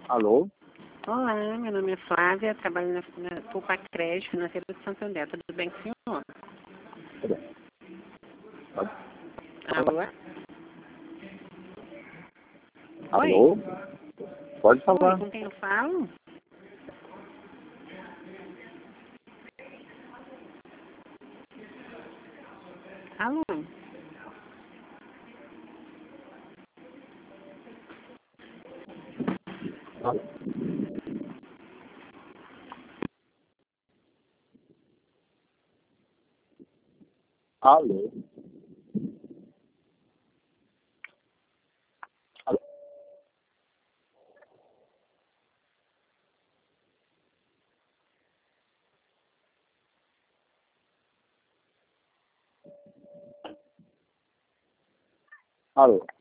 Alô? Olá, meu nome é Flávia, trabalho na Pulpacred Financeira de Santo André. Tudo bem com o senhor? Pode Alô? Oi? Alô? Pode Oi, falar. com quem eu falo? Alô? Alô? Alô? Alô?